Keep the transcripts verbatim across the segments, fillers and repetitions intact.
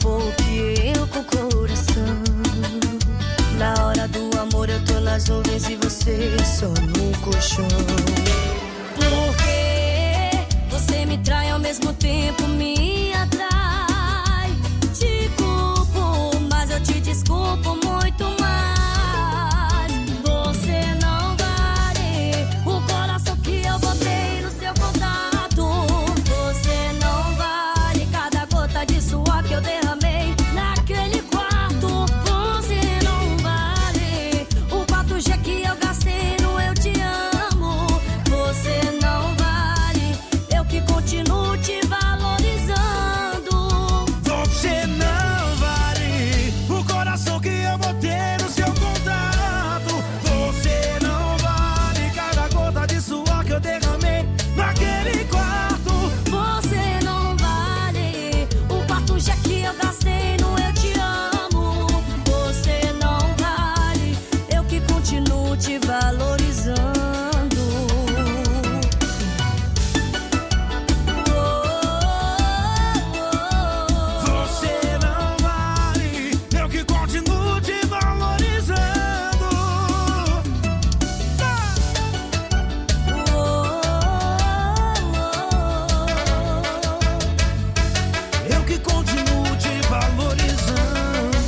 pouco eu com o coração. Na hora do amor eu tô nas nuvens e você só no colchão. Porque você me trai ao mesmo tempo me atrai. Te culpo, mas eu te desculpo muito mais. Você não vale o coração que eu botei no seu contato. Você não vale cada gota de suor que eu derramei naquele quarto. Você não vale o quatro G que eu gastei no eu te amo. Você não vale, eu que continuo te valorizando. Você não vale o coração que eu botei no seu contato. Você não vale cada gota de suor que eu derramei naquele quarto. Você não vale o quarto G que eu gastei no eu te amo. Você não vale, eu que continuo te valorizando. Você não vale, eu que continuo te valorizando. Eu que continuo te valorizando.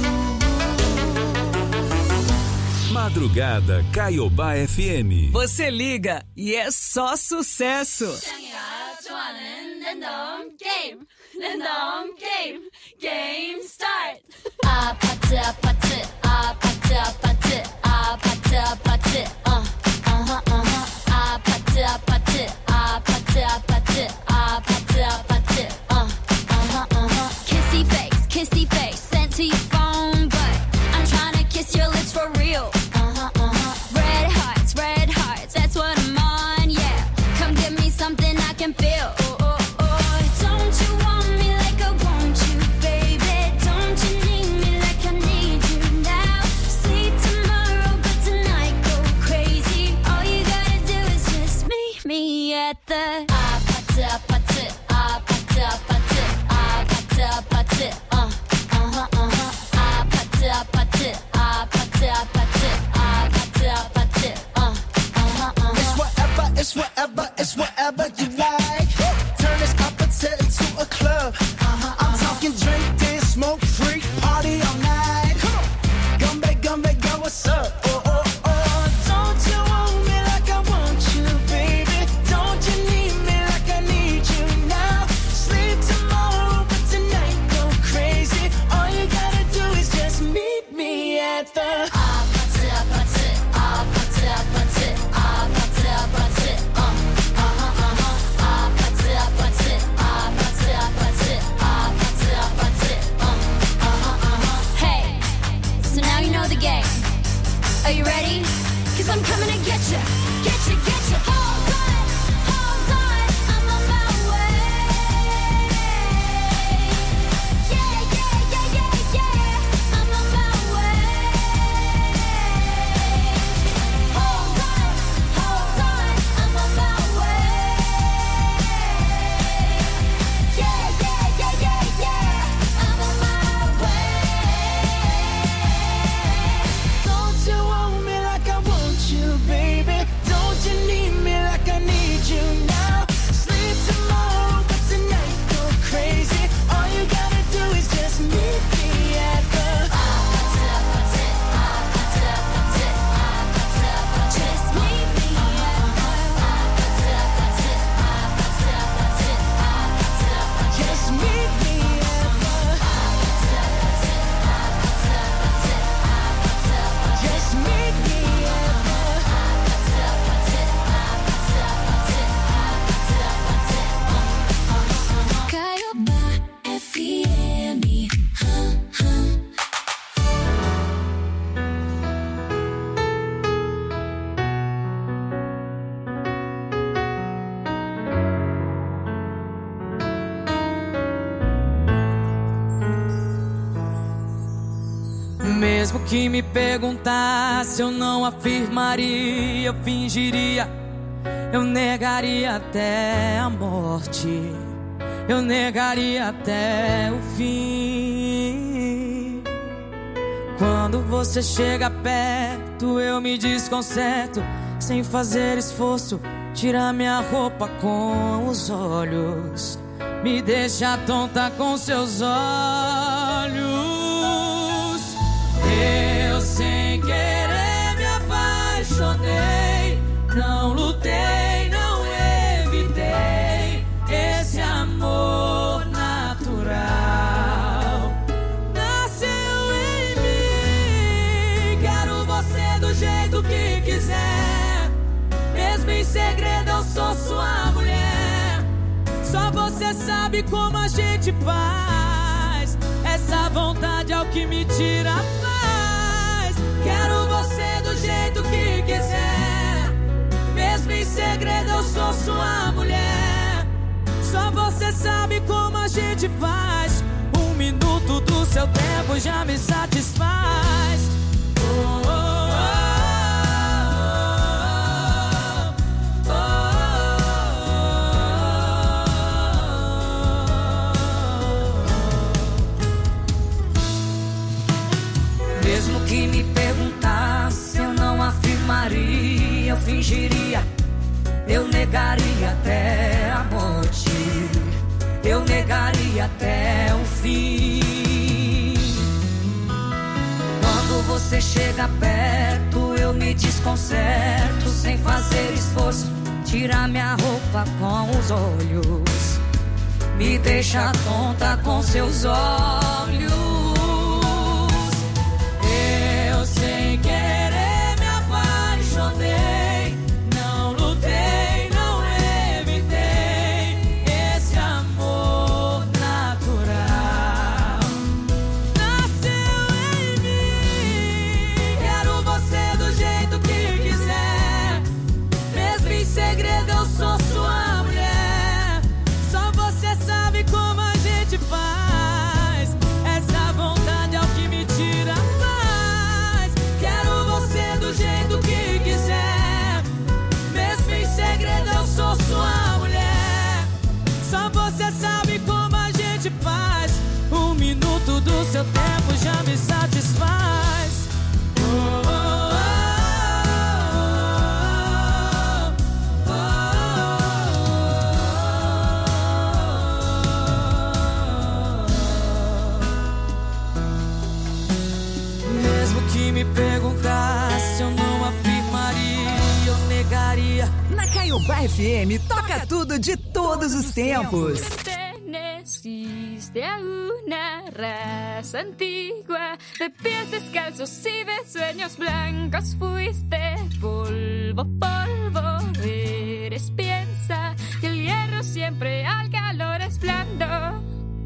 Madrugada Caiobá F M. Você liga e é só sucesso. 좋아하는 랜덤 게임 랜덤 게임 게임 스타트. 아파트 아파트 아파트 아파트 아파트 아파트 어 어허 어허 아파트 아파트 아파트 아파트 아파트 아파트 어 어허 어허 kissy face kissy face sent to your phone but I'm trying to kiss your lips for real. Uh-huh uh-huh red hearts red hearts that's what I'm on. Yeah, come give me something I can feel. Oh, oh, oh. Don't you want me like I want you, baby? Don't you need me like I need you now? Sleep tomorrow, but tonight go crazy. All you gotta do is just meet me at the 아파트 아파트 아파트 아파트 아파트 아파트 어 어허 어허 아파트 아파트 아파트 아파트 아파트 아파트 어 어허 어허 It's whatever, it's whatever, it's whatever you like. Turn this opposite into a club. Uh-huh, I'm talking drink, dance, smoke, freak, party all night. Come on, Gumbe, Gumbe, go, what's up? Oh, oh, oh. Don't you want me like I want you, baby? Don't you need me like I need you now? Sleep tomorrow, but tonight go crazy. All you gotta do is just meet me at the 아파트 아파트 아파트 아파트 아파트 아파트 어 어허 어허 아파트 아파트 아파트 아파트 아파트 아파트 어 어허 어허 Hey, so now you know the game. Are you ready? Cause I'm coming to get you, get you, get you. Hold on, hold on, I'm on my way. Yeah, yeah, yeah, yeah, yeah, I'm on my way. Hold on, hold on, I'm on my way. Yeah, yeah, yeah, yeah, yeah, I'm on my way. Don't you want me like I want you, baby? Don't you need me like I need you now? Sleep tomorrow, but tonight go crazy. All you gotta do is just meet me at the 아파트 아파트 아파트 아파트 아파트 아파트 Just meet me at the 아파트 아파트 아파트 아파트 아파트 아파트 Just meet me at the 아파트 아파트 아파트 아파트 아파트 아파트 Just meet me at the 아파트 아파트 아파트 아파트 아파트 아파트 가요바 F M Mesmo que me perguntasse, eu não afirmaria, eu fingiria, eu negaria até a morte, eu negaria até o fim. Quando você chega perto, eu me desconcerto. Sem fazer esforço, tira minha roupa com os olhos. Me deixa tonta com seus olhos. Eu sem querer me apaixonei. Não lutei, não evitei esse amor natural. Nasceu em mim. Quero você do jeito que quiser. Mesmo em segredo eu sou sua mulher. Só você sabe como a gente faz. Essa vontade é o que me tira a paz. Quero você do jeito que quiser. Mesmo em segredo eu sou sua mulher. Só você sabe como a gente faz. Um minuto do seu tempo já me satisfaz. Oh, oh, oh, oh, oh. Mesmo que me perguntasse, eu não afirmaria, eu fingiria, eu negaria até a morte, eu negaria até o fim. Quando você chega perto, eu me desconcerto. Sem fazer esforço, tira minha roupa com os olhos. Me deixa tonta com seus olhos. Eu sem querer me apaixonei. Não lutei, não evitei esse amor natural. Nasceu em mim. Quero você do jeito que quiser. Mesmo em segredo eu sou sua mulher. Só você sabe como a gente faz. Essa vontade é o que me tira a paz. Quero você do jeito que quiser. Mesmo em segredo eu sou sua mulher. Só você sabe como a gente faz. Um minuto do seu tempo já me satisfaz. Oh, oh, oh, oh, oh, oh. Mesmo que me perguntasse, eu não afirmaria, eu negaria. Na Caiobá F M, toca tudo de todos os tempos. Perteneciste a una raza antigua de pies descalzos y de sueños blancos. Fuiste polvo, polvo, eres piensa que el hierro siempre al calor es blando.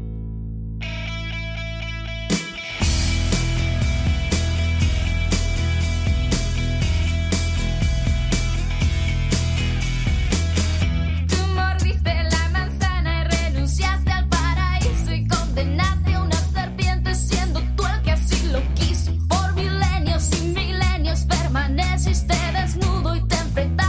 Tú mordiste la manzana y renunciaste al paraíso y condenaste a una serpiente siendo tú el que así lo quiso. Por milenios y milenios permaneciste desnudo y te enfrentaste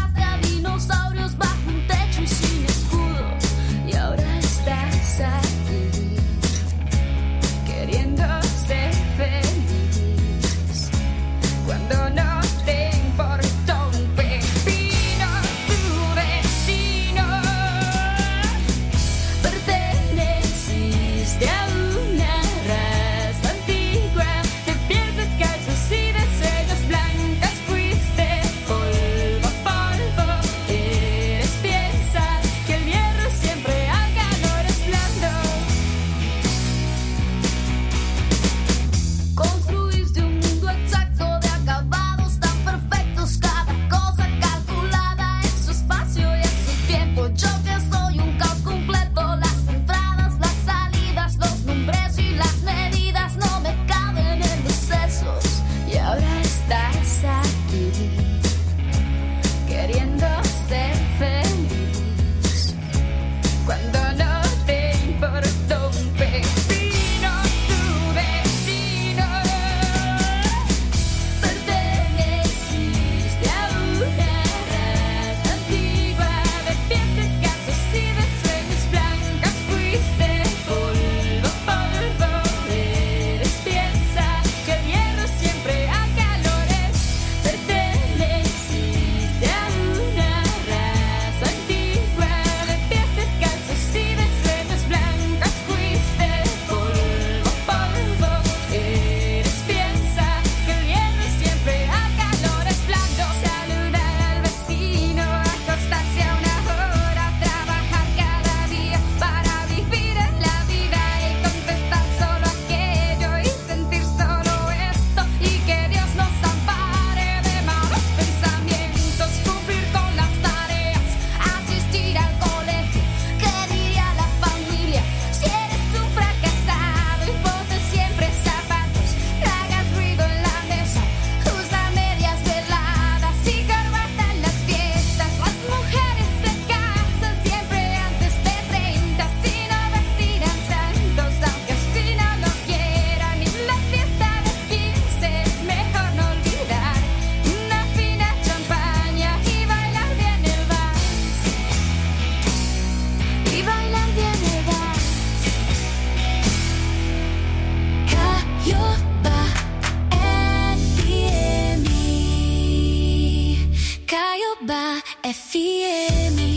F M.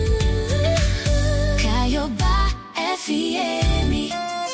Caiobá F M.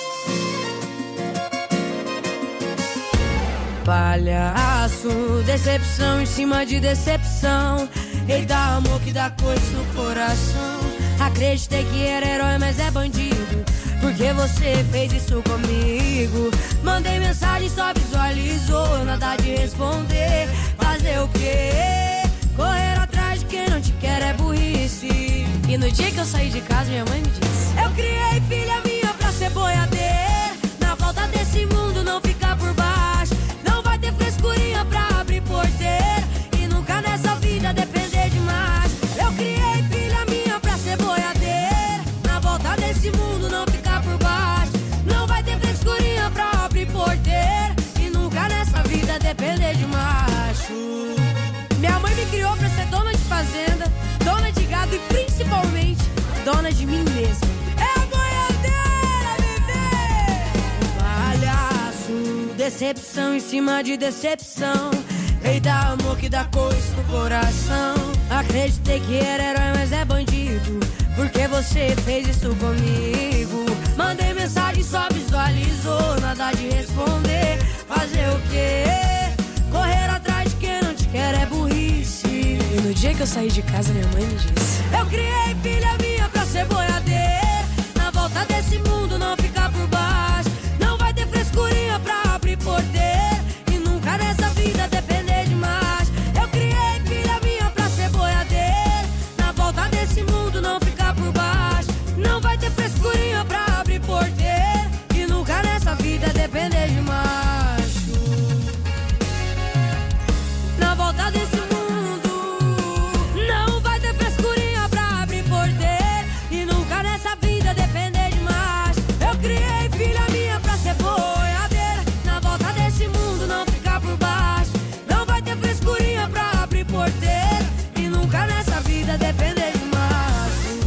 Palhaço, decepção em cima de decepção. Eita, amor que dá coisa no coração. Acreditei que era herói, mas é bandido. Porque você fez isso comigo. Mandei mensagem, só visualizou. Nada de responder. Fazer o quê? Correr atrás de quem não te quer é burrice. E no dia que eu saí de casa, minha mãe me disse: eu criei filha minha pra ser boiadeira. Na volta desse mundo não ficar por baixo. Não vai ter frescurinha pra abrir porteira. E nunca nessa vida depender de mais. Eu criei filha minha pra ser boiadeira. Na volta desse mundo não ficar por baixo. Não vai ter frescurinha pra abrir porteira. E nunca nessa vida depender de macho. Minha mãe me criou pra ser dona de fazenda, dona de gado e principalmente dona de mim mesma. É a boiadeira, bebê! Palhaço, decepção em cima de decepção. Eita, amor que dá coisa no coração. Acreditei que era herói, mas é bandido. Porque você fez isso comigo. Mandei mensagem, só visualizou. Nada de responder. Fazer o quê? Correr atrás de quem não te quer é burrice. E no dia que eu saí de casa, minha mãe me disse: eu criei filha minha pra ser boiadeira. Na volta desse mundo não ficar por baixo. Não vai ter frescurinha pra abrir porteira. E nunca nessa vida depender de mais. Eu criei filha minha pra ser boiadeira. Na volta desse mundo não ficar por baixo. Não vai ter frescurinha pra abrir porteira. E nunca nessa vida depender de macho. Na volta desse mundo não vai ter frescurinha pra abrir porteira. E nunca nessa vida depender de macho. Eu criei filha minha pra ser boiadeira. Na volta desse mundo não ficar por baixo. Não vai ter frescurinha pra abrir porteira. E nunca nessa vida depender de macho.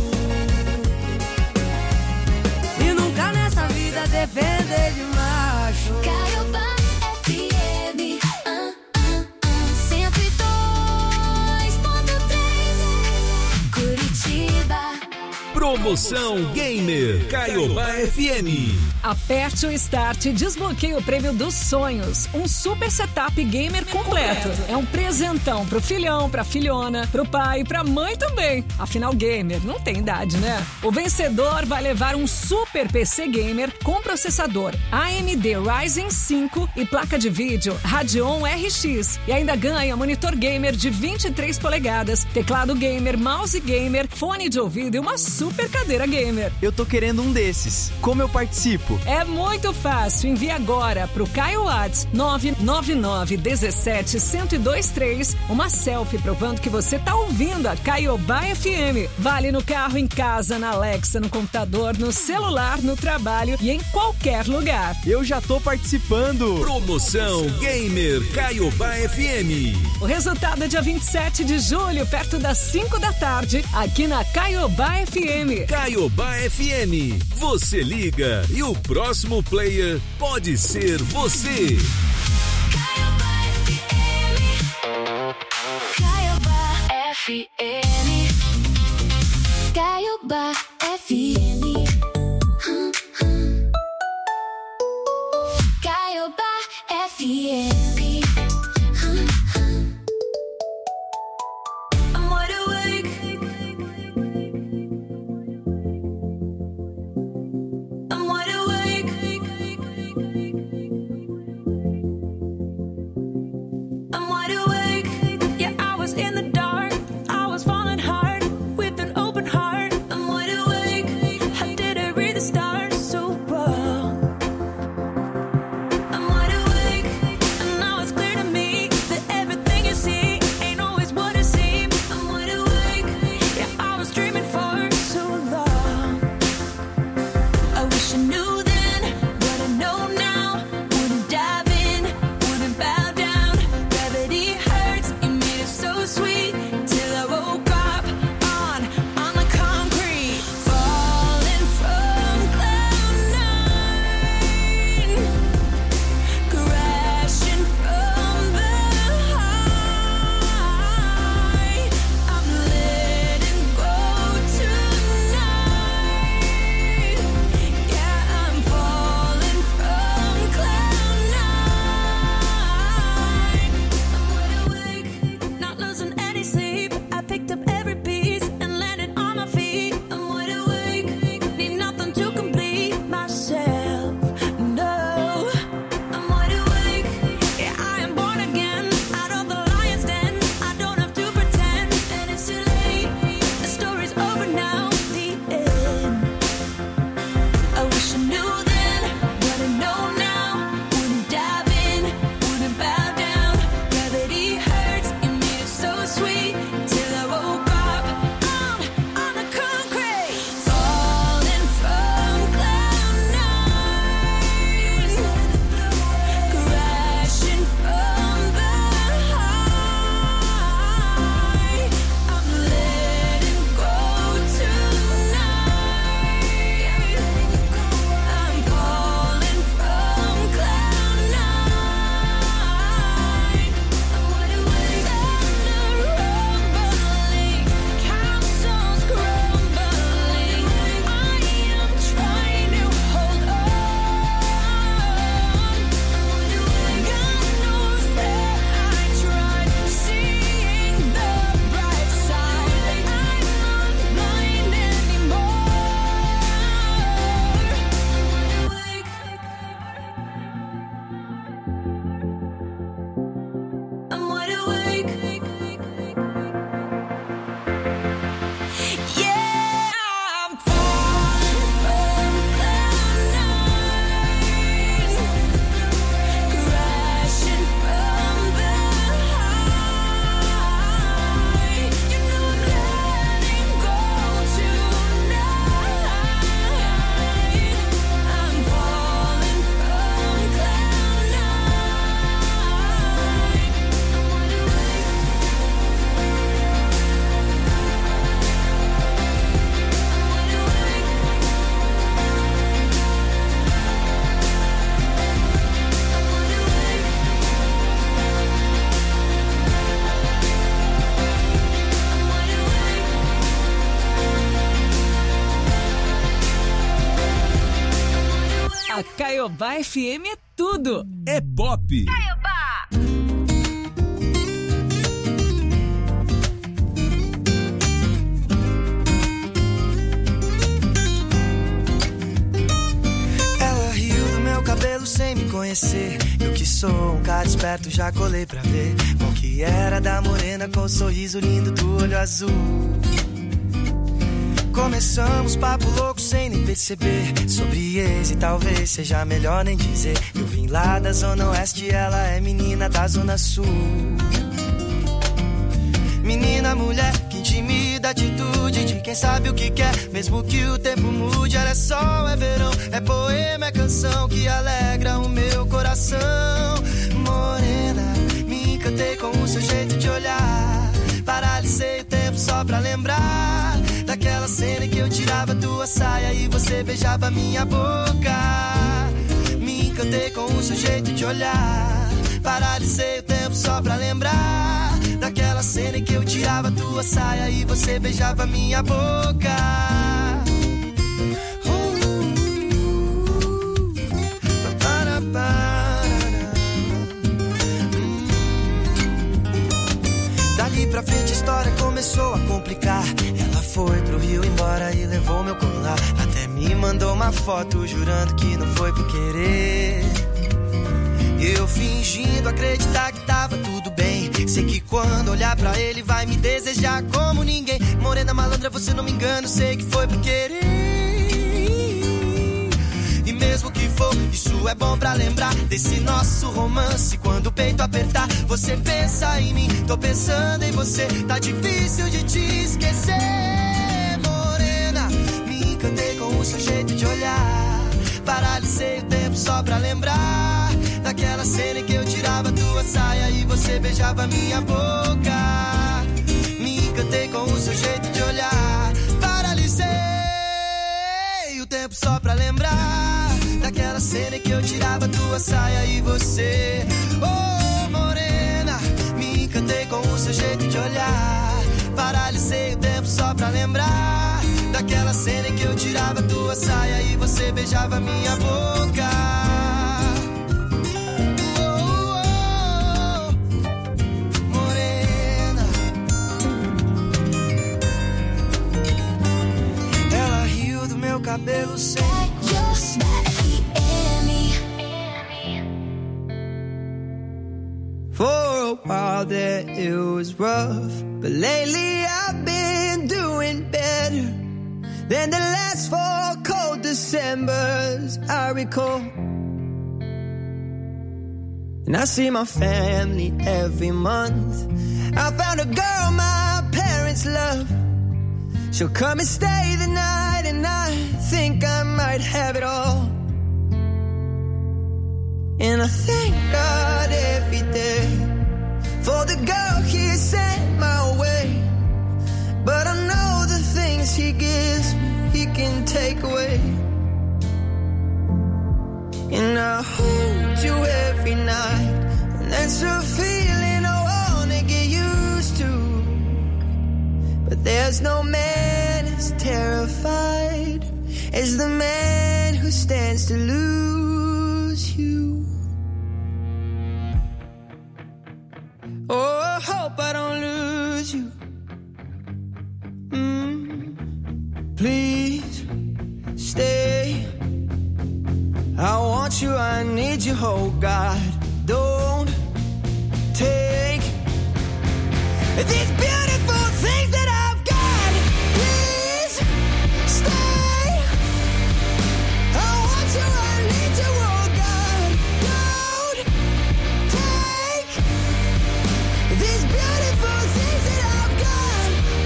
E nunca nessa vida depender de macho. Caiobá F M. Ah, ah, ah. cento e dois ponto três. Curitiba. Promoção Gamer Caiobá F M. Aperte o Start e desbloqueie o prêmio dos sonhos. Um super setup gamer completo. É um presentão pro filhão, pra filhona, pro pai e pra mãe também. Afinal, gamer não tem idade, né? O vencedor vai levar um super P C gamer com processador A M D Ryzen cinco e placa de vídeo Radeon R X. E ainda ganha monitor gamer de vinte e três polegadas, teclado gamer, mouse gamer, fone de ouvido e uma super cadeira gamer. Eu tô querendo um desses. Como eu participo? É muito fácil. Envie agora pro Caio Whats nove nove nove um sete um zero dois três uma selfie provando que você tá ouvindo a Caiobá F M. Vale no carro, em casa, na Alexa, no computador, no celular, no trabalho e em qualquer lugar. Eu já tô participando. Promoção Gamer Caiobá F M. O resultado é dia vinte e sete de julho, perto das cinco da tarde, aqui na Caiobá F M. Caiobá F M. Você liga e o próximo player pode ser você. Caiobá F M. Caiobá F M. Caiobá F M. Hum, hum. Caiobá F M. Hum, hum. I'm wide awake. I'm wide awake. I'm wide awake. Yeah, I was in the dark. I was falling hard with an open heart. I'm wide awake. How did I read the stars so well? I'm wide awake. And Caiobá F M é tudo. É pop. Caiobá. Ela riu do meu cabelo sem me conhecer. Eu que sou um cara esperto já colei pra ver qual que era da morena com o sorriso lindo do olho azul. Começamos papo louco sem nem perceber. Sobre ex e talvez seja melhor nem dizer. Eu vim lá da zona oeste, ela é menina da zona sul. Menina, mulher, que intimida, atitude de quem sabe o que quer. Mesmo que o tempo mude, ela é sol, é verão. É poema, é canção que alegra o meu coração. Morena, me encantei com o seu jeito de olhar. Paralisei o tempo só pra lembrar daquela cena em que eu tirava tua saia e você beijava minha boca. Me encantei com o seu jeito de olhar. Paralisei o tempo só pra lembrar daquela cena em que eu tirava tua saia e você beijava minha boca. Dali pra frente a história começou a complicar. Ela foi pro Rio embora e levou meu colar. Até me mandou uma foto jurando que não foi por querer. Eu fingindo acreditar que tava tudo bem. Sei que quando olhar pra ele vai me desejar como ninguém. Morena malandra, você não me engana, sei que foi por querer. E mesmo que for, isso é bom pra lembrar desse nosso romance. Quando o peito apertar, você pensa em mim, tô pensando em você. Tá difícil de te esquecer. Morena, me encantei com o seu jeito de olhar. Paralisei o tempo só pra lembrar daquela cena em que eu tirava tua saia e você beijava minha boca. Me encantei com o seu jeito de olhar. Paralisei o tempo só pra lembrar daquela cena em que eu tirava tua saia e você. Oh, morena, me encantei com o seu jeito de olhar. Paralisei o tempo só pra lembrar daquela cena em que eu tirava tua saia e você beijava minha boca. Oh, oh, oh, morena. Ela riu do meu cabelo seco. For a while there it was rough, but lately I've been doing better than the last four cold Decembers I recall. And I see my family every month. I found a girl my parents love. She'll come and stay the night, and I think I might have it all. And I thank God every day for the girl he sent my way. But I know the things he gives me, he can take away. And I hold you every night, and that's a feeling I wanna get used to. But there's no man as terrified as the man who stands to lose you. Oh, I hope I don't lose you. Mm, please stay. I want you, I need you, oh God. Don't take these beautiful things that I've got. Please stay. I want you, I need you, oh God. Don't take these beautiful things that I've got.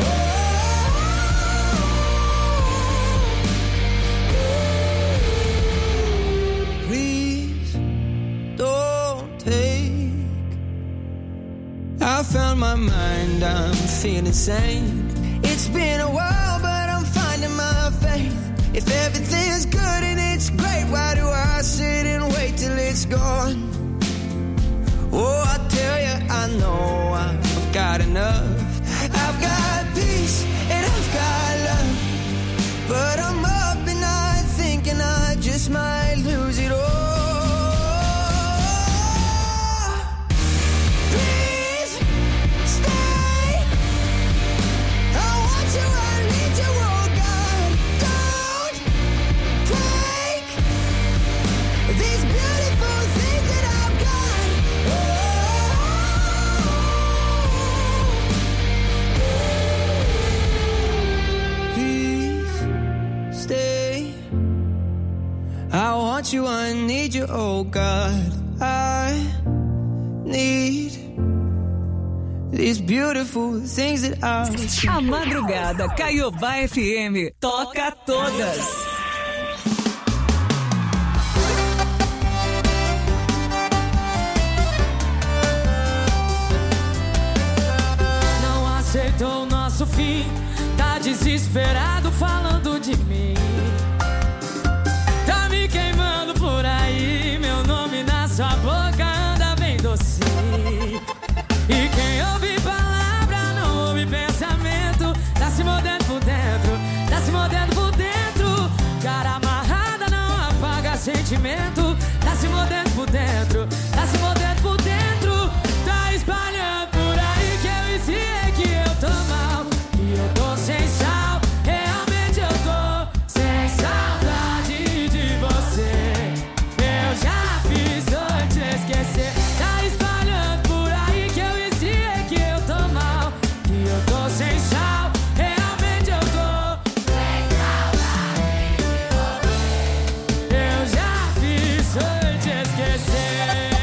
Oh, please don't take. I found my mind, I'm feeling sane. It's been a while, but I'm finding my faith. If everything's good and it's great, why do I sit and wait till it's gone? Oh, I tell you, I know I've got enough. I've got peace and I've got love. But I'm up and I'm thinking I just might lose it all. need you, oh God. I need these beautiful things that I... A madrugada, Caiobá F M, toca todas. Aceitou o nosso fim, tá desesperado falando de mim. Tá me queimando por aí, meu nome na sua boca anda bem docinho. E quem ouve palavra não ouve pensamento, tá se mordendo por dentro, tá se mordendo por dentro. Cara amarrada não apaga sentimento, tá se mordendo por dentro, tá se mordendo por dentro. Tá espalhando por aí que eu ensinei que eu tô mal, que eu tô sem sal, realmente eu tô sem saudade de você. Eu já fiz hoje esquecer. Tá espalhando por aí que eu ensinei que eu tô mal, que eu tô sem sal, realmente eu tô sem saudade de você. Eu já fiz hoje esquecer.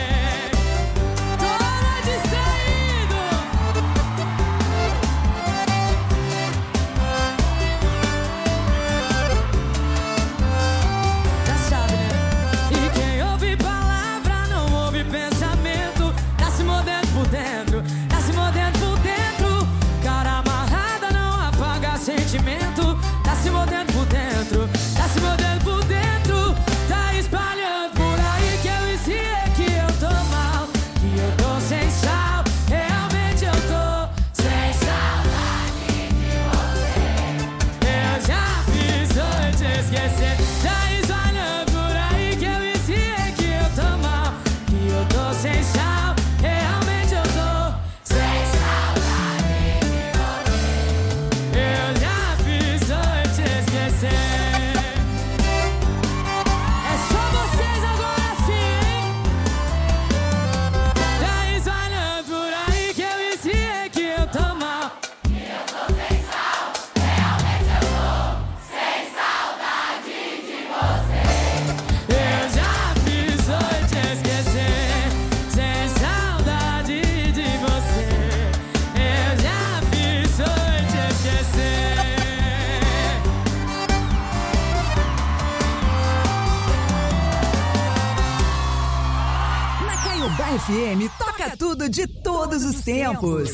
Tá se mordendo por dentro, tá se mordendo por dentro. Tá espalhando por aí que eu ensinei que eu tô mal, que eu tô sem sal, realmente eu tô sem saudade de você. Eu já fiz hoje esquecer. Tá espalhando por aí que eu ensinei que eu tô mal, que eu tô sem sal, realmente eu tô sem saudade de você. Eu já é só vocês agora sim, hein? Tá espalhando por aí que eu ensinei que eu tô mal, que eu tô sem sal, realmente eu tô sem saudade de você. Eu já fiz hoje esquecer, sem saudade de você. Eu já fiz hoje esquecer. Caiobá F M toca tudo de todos os tempos.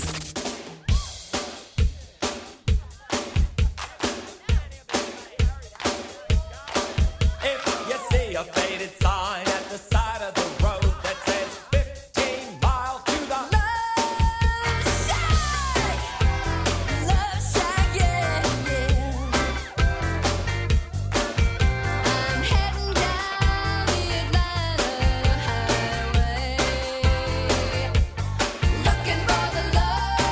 Looking for the love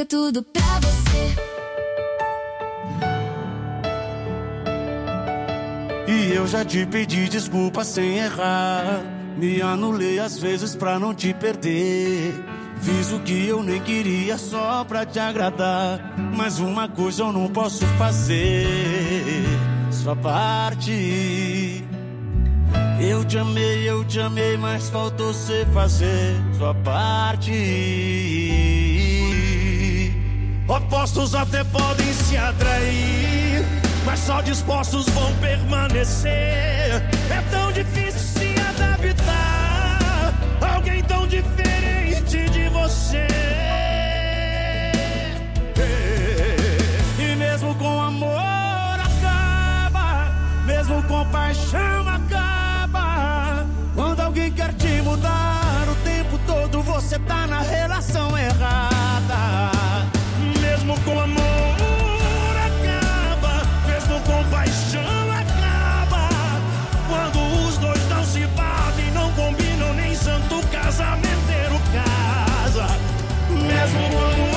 fica tudo pra você. E eu já te pedi desculpa sem errar. Me anulei às vezes pra não te perder. Fiz o que eu nem queria só pra te agradar. Mas uma coisa eu não posso fazer: sua parte. Eu te amei, eu te amei, mas faltou você fazer sua parte. Opostos até podem se atrair, mas só dispostos vão permanecer. É tão difícil se adaptar a alguém tão diferente de você. E mesmo com amor acaba, mesmo com paixão acaba. Quando alguém quer te mudar o tempo todo, você tá na relação errada. Mesmo com amor com paixão acaba. Quando os dois não se batem, não combinam, nem santo casamenteiro casa. Mesmo quando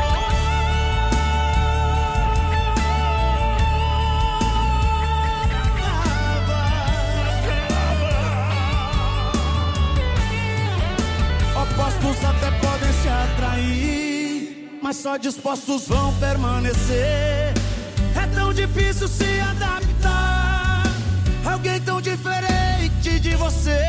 acaba, acaba. Opostos até podem se atrair, mas só dispostos vão permanecer. É tão difícil se adaptar a alguém tão diferente de você.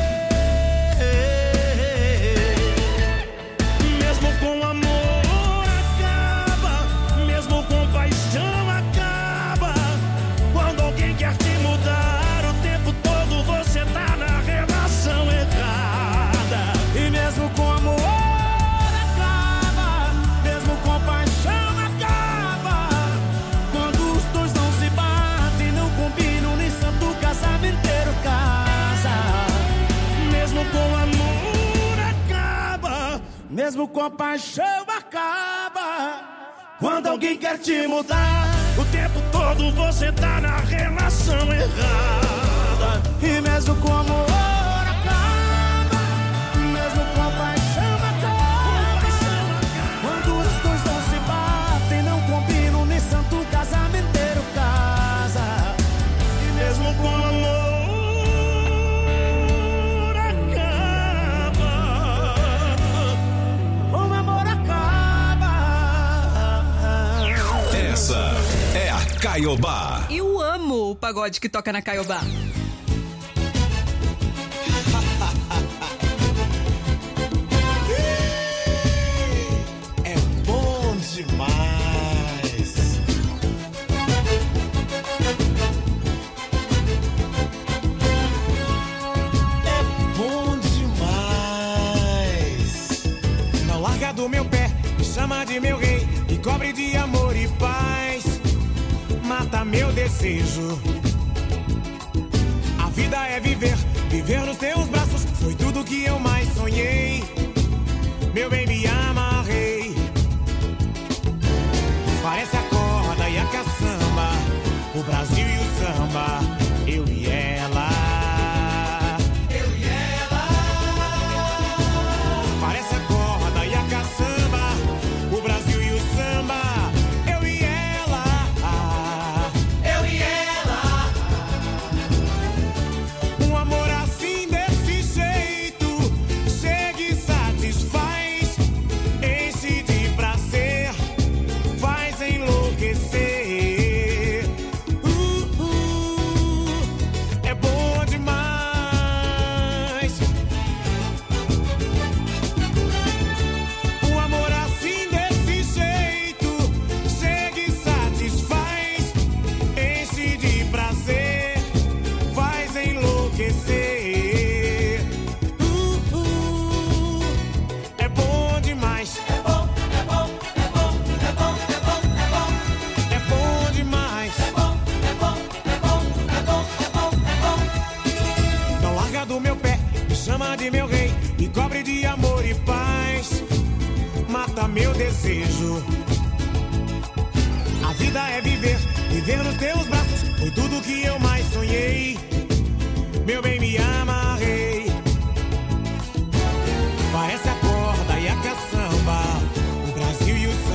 Mesmo com amor acaba, mesmo com paixão acaba. Quando alguém quer te mudar o tempo todo, você tá na relação errada. E mesmo com amor acaba, mesmo com paixão casamenteiro casa. Mesmo com amor acaba, mesmo com paixão acaba. Quando alguém quer te mudar o tempo todo, você tá na relação errada. E mesmo com amor acaba, mesmo com paixão acaba. Quando os dois não se batem, não combinam, nem santo casamenteiro casa. Mesmo com amor acaba, com amor acaba. Essa é a Caiobá. Eu amo o pagode que toca na Caiobá. É bom demais. Do meu pé, me chama de meu rei, me cobre de amor e paz, mata meu desejo. A vida é viver, viver nos teus braços, foi tudo que eu mais sonhei. Meu bem, me amarrei. Parece a corda e a caçamba, o Brasil e o samba, eu e ela. De meu rei, me cobre de amor e paz, mata meu desejo. A vida é viver, viver nos teus braços, foi tudo que eu mais sonhei. Meu bem, me amarrei. Parece a corda e a caçamba, o Brasil e o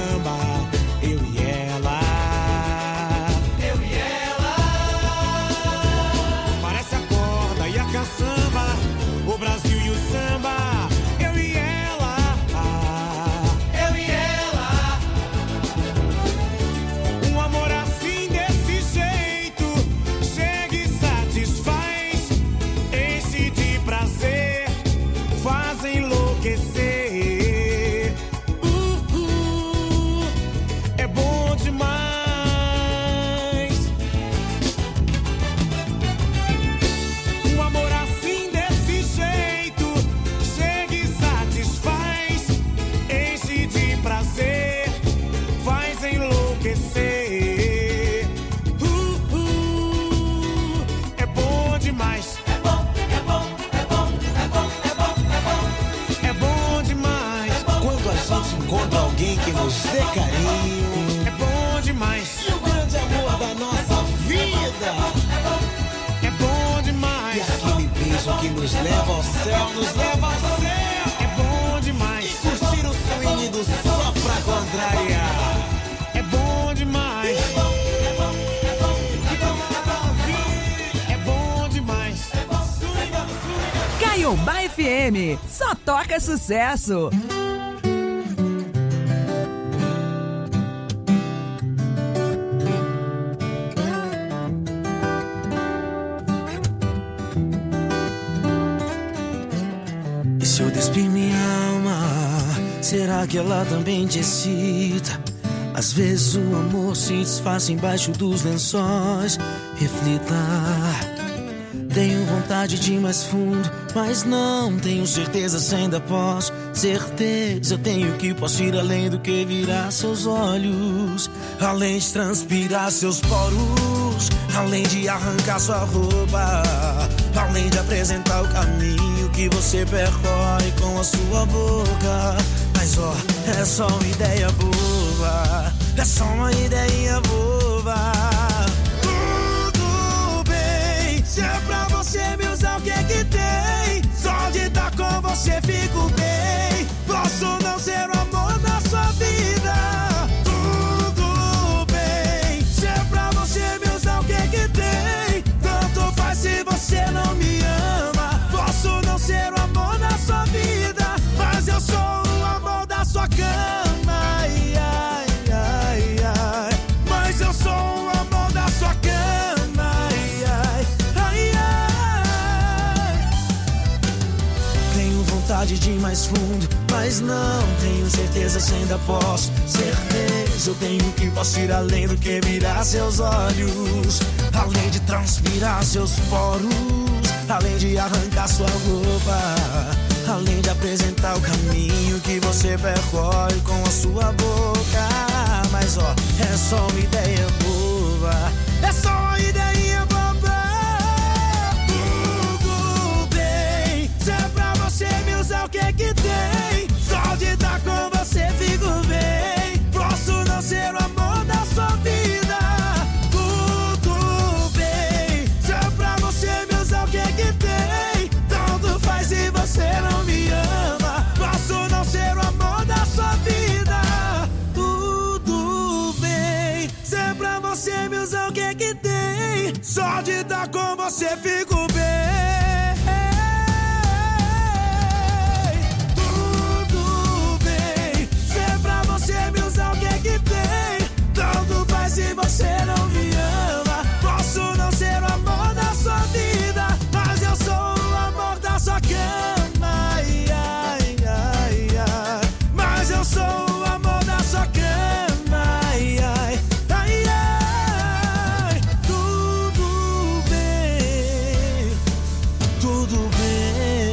nos dê carinho. É bom demais. E o grande amor da nossa vida. É bom demais. E aquele beijo que nos leva ao céu, nos leva ao céu. É bom demais. E curtir o swing do só pra contrariar. É bom demais. É bom demais. Caiobá F M, só toca sucesso. E se eu despir minha alma, será que ela também te excita? Às vezes o amor se disfarça embaixo dos lençóis. Reflita. Tenho vontade de ir mais fundo, mas não tenho certeza se ainda posso. Certeza eu tenho que posso ir além do que virar seus olhos, além de transpirar seus poros, além de arrancar sua roupa, além de apresentar o caminho que você percorre com a sua boca. Mas ó, é só uma ideia boba, é só uma ideia boba. Se é pra você me usar, o que é que tem? Só de estar com você fico bem. Posso não ser o amor da sua vida. Tudo bem. Se é pra você me usar, o que é que tem? Tanto faz se você não me ama. Posso não ser o amor da sua vida, mas eu sou o amor da sua cama. Ai, ai, ai, ai. Mas eu sou o amor da sua cama. Vontade de ir mais fundo, mas não tenho certeza se ainda posso. Certeza eu tenho que posso ir além do que mirar seus olhos, além de transpirar seus poros, além de arrancar sua roupa, além de apresentar o caminho que você percorre com a sua boca. Mas ó, é só uma ideia boba, é só uma ideia boba. Tudo bem, se é pra você me usar, o que é que tem? Só de estar com você fico bem. Posso não ser o amor da sua vida. Tudo bem. Se é pra você me usar, o que é que tem? Tanto faz se você não me ama. Posso não ser o amor da sua vida. Tudo bem. Se é pra você me usar, o que é que tem? Só de estar com você fico bem. Se você não me ama, posso não ser o amor da sua vida, mas eu sou o amor da sua cama. Ai, ai, ai, ai. Mas eu sou o amor da sua cama. Ai, ai, ai, ai. Tudo bem, tudo bem.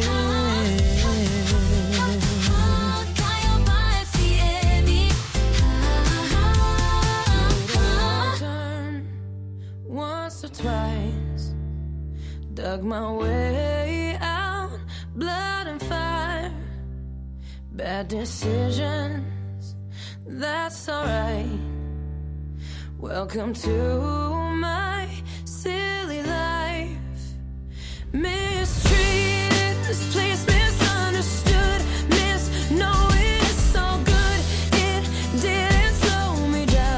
Twice, dug my way out, blood and fire, bad decisions, that's alright. Welcome to my silly life. Mistreated, this place misunderstood, misknowing it's so good, it didn't slow me down.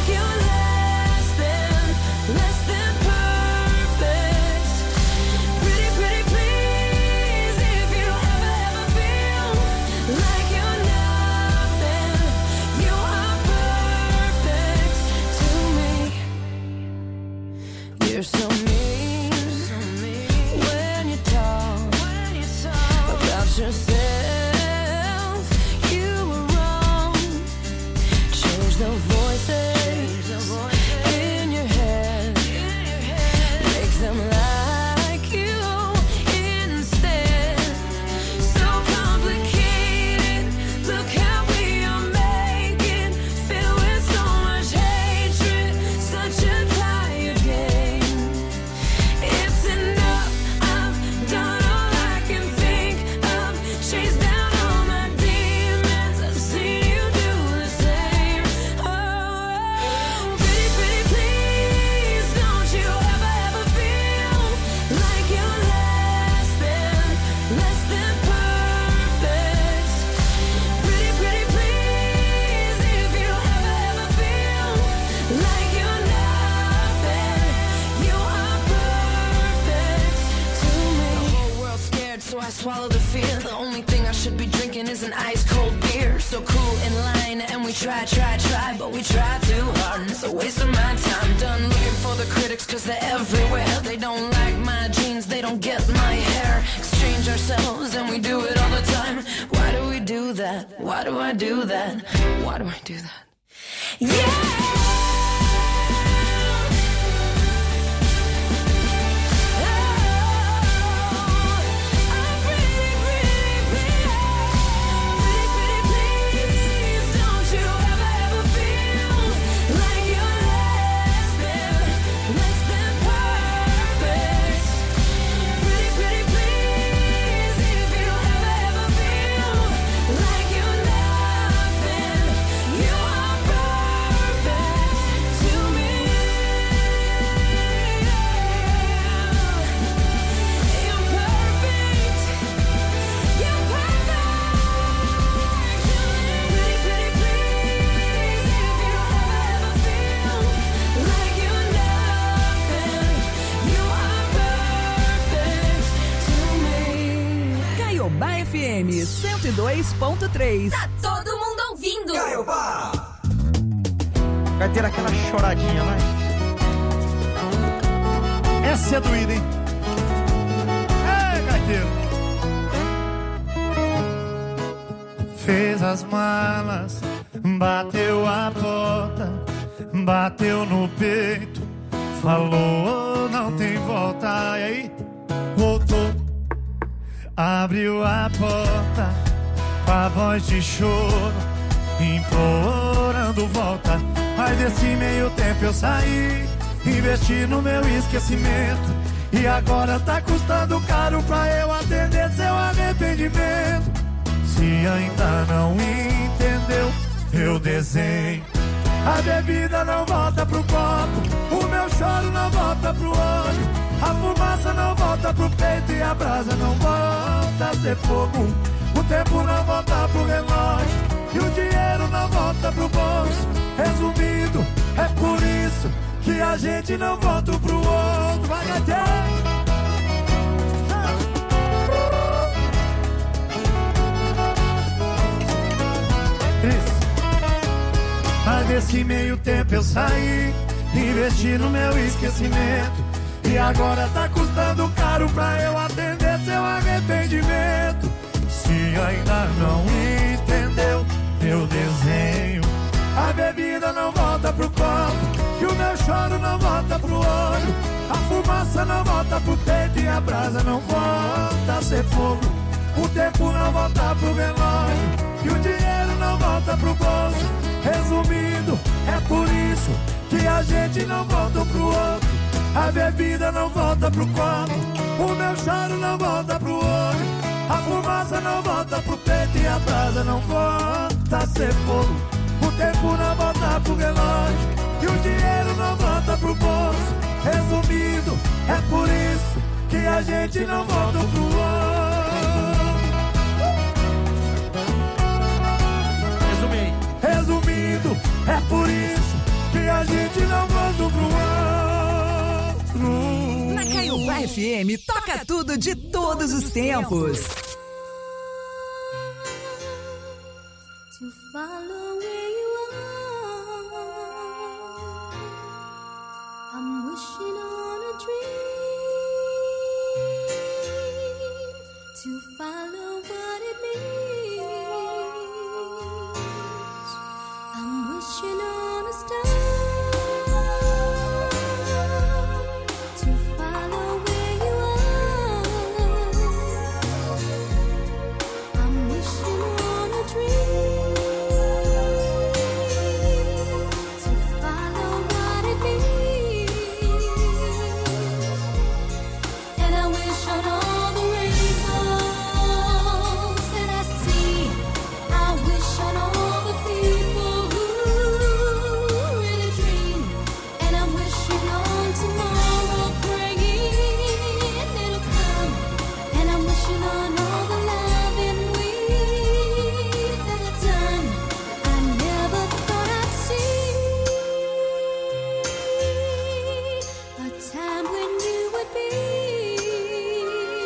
Pretty swallow the fear. The only thing I should be drinking is an ice cold beer. So cool in line, and we try, try, try, but we try too hard, and it's a waste of my time. Done looking for the critics, cause they're everywhere. They don't like my jeans, they don't get my hair. Exchange ourselves, and we do it all the time. Why do we do that? Why do I do that? Why do I do that? Yeah! F M cento e dois ponto três. Tá todo mundo ouvindo. Caiobá. Vai ter aquela choradinha, vai. Essa é doída, hein? Ei, gaiteiro. Fez as malas, bateu a porta, bateu no peito, falou não tem volta. E aí, voltou. Abriu a porta com a voz de choro, implorando volta. Mas desse meio tempo eu saí, investi no meu esquecimento, e agora tá custando caro pra eu atender seu arrependimento. Se ainda não entendeu, eu desenho. A bebida não volta pro copo, o meu choro não volta pro olho, a fumaça não volta pro peito e a brasa não volta a ser fogo. O tempo não volta pro relógio e o dinheiro não volta pro bolso. Resumindo, é por isso que a gente não volta pro outro. Vai, gaiteiro! Isso. Mas desse meio tempo eu saí, investi no meu esquecimento, e agora tá custando caro pra eu atender seu arrependimento. Se ainda não entendeu, eu desenho. A bebida não volta pro copo e o meu choro não volta pro olho. A fumaça não volta pro peito e a brasa não volta a ser fogo. O tempo não volta pro relógio e o dinheiro não volta pro bolso. Resumindo, é por isso que a gente não volta pro outro. A bebida não volta pro copo, o meu choro não volta pro olho. A fumaça não volta pro peito e a brasa não volta a ser fogo. O tempo não volta pro relógio e o dinheiro não volta pro bolso. Resumindo, é por isso que a gente não volta pro outro. Resumi. Resumindo, é por isso que a gente não volta pro outro. Na Caiobá F M, toca tudo de todos os tempos. To follow where you are, I'm wishing on a dream. To follow what it means, I'm wishing on a star. Time when you would be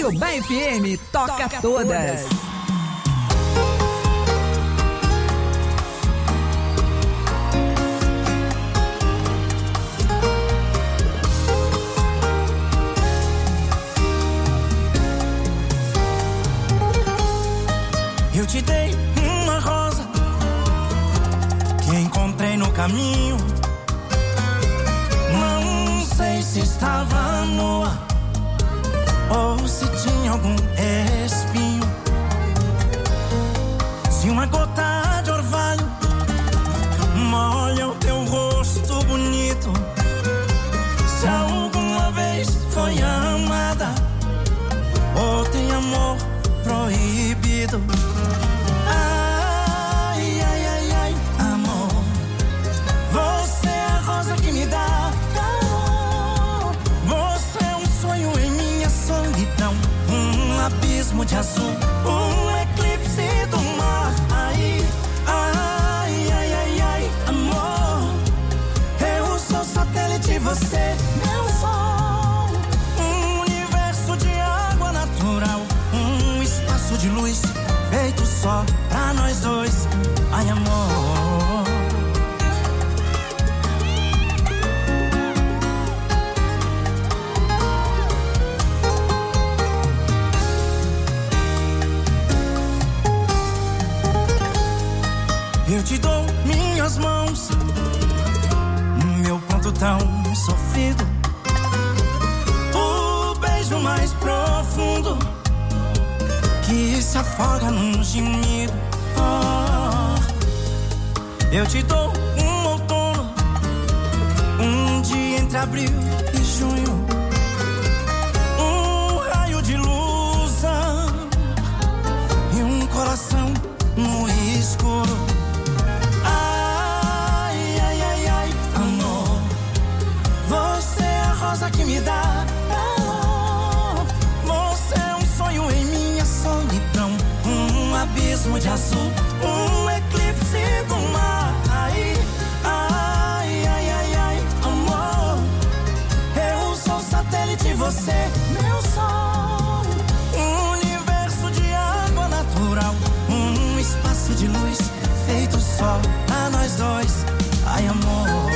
Caiobá F M toca todas. Eu te dei uma rosa que encontrei no caminho. Não sei se estava nua ou se tinha algum espinho. Se uma gota de orvalho molha o teu rosto bonito, se alguma vez foi amada ou tem amor proibido. Ai, ai, ai, ai, amor, você é a rosa que me dá calor. Você é um sonho em minha solidão, um abismo de azul, um eclipse do mar. Ai, ai, ai, ai, ai, amor, eu sou satélite, você meu sol. Um universo de água natural, um espaço de luz feito só pra nós dois. Ai, amor, eu te dou minhas mãos, meu ponto tão sofrido, o beijo mais profundo que se afoga num gemido. Oh, eu te dou um outono, um dia entre abril e junho, um raio de luz e um coração no escuro. Ai, ai, ai, ai, amor, você é a rosa que me dá calor. Você é um sonho em minha solidão, um abismo de azul, um eclipse do mar. Ai, ai, ai, ai, ai, amor, eu sou satélite, você meu sol. Um universo de água natural, um espaço de luz feito só pra nós dois. Ai, amor,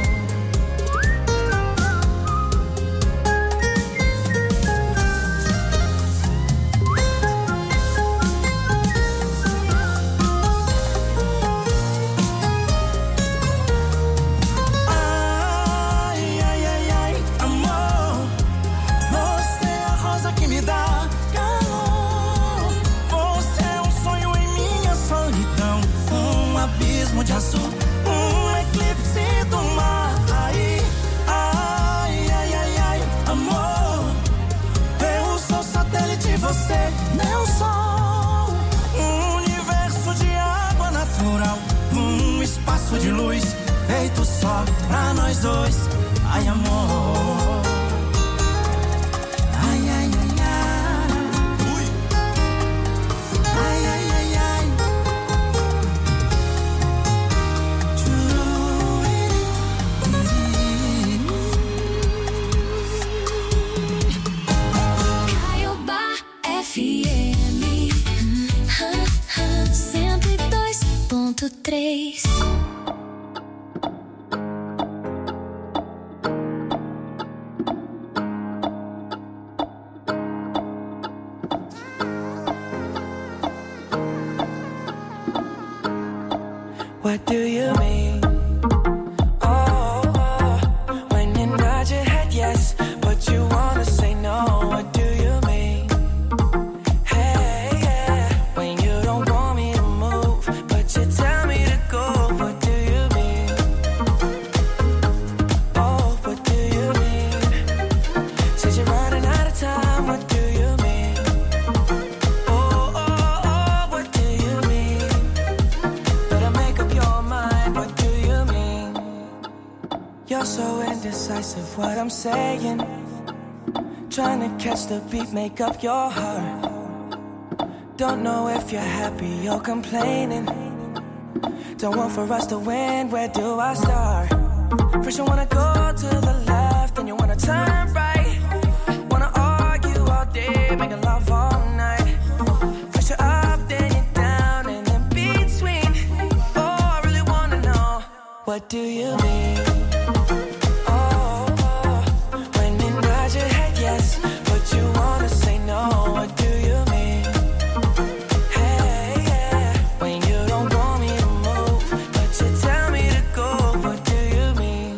de azul, um eclipse do mar. Ai, ai, ai, ai, ai, amor, eu sou satélite, você meu sol. Um universo de água natural, um espaço de luz feito só pra nós dois. Ai, amor, ai, ai, ai, ai. Ui. Ai, ai, ai, ai. F M cento e dois ponto três. What do you mean? Oh, oh, when you nod your head yes, but you wanna say no. What do you mean? Hey, yeah, when you don't want me to move, but you tell me to go. What do you mean? Oh, what do you mean? Said you're running out of time. What do you mean? Oh, oh, oh, what do you mean? Better make up your mind. What do you mean? You're so indecisive, what I'm saying. Trying to catch the beat, make up your heart. Don't know if you're happy or complaining. Don't want for us to win, where do I start? First you wanna go to the left, then you wanna turn right. Wanna argue all day day, making love all night. First you're up, then you're down, and in between. Oh, I really wanna know, what do you mean? Oh, oh, when you nod your head yes, but you wanna say no, what do you mean? Hey, yeah, when you don't want me to move, but you tell me to go, what do you mean?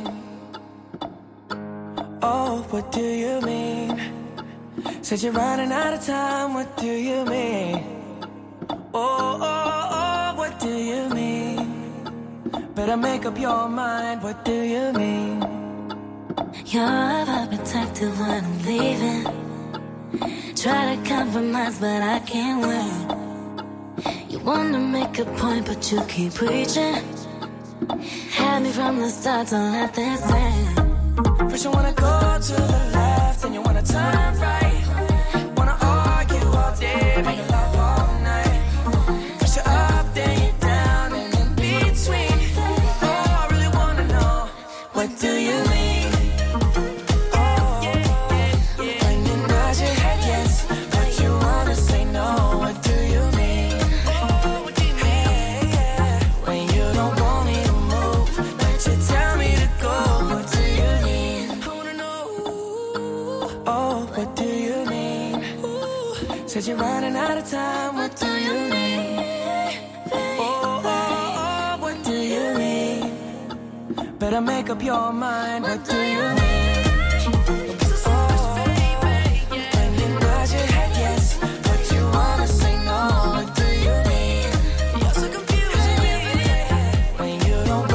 Oh, what do you mean? Said you're running out of time, what do you mean? Oh, oh, oh, what do you mean? Better make up your mind, what do you mean? You're overprotective when I'm leaving. Try to compromise, but I can't win. You wanna make a point, but you keep preaching. Had me from the start, don't let this end. First you wanna go to the left, then you wanna turn right. Wanna argue all day, make love all night. First you're up, then you're down, and in between. Oh, I really wanna know, what do you mean? Oh, when you nod your head yes, but you wanna say no, what do you mean? Hey, yeah, when you don't want me to move, but you tell me to go, what do you mean? Oh, what do you mean? Said you're running out of time, what do you mean? Oh, oh, oh, what do you mean? Better make up your mind, what do you mean?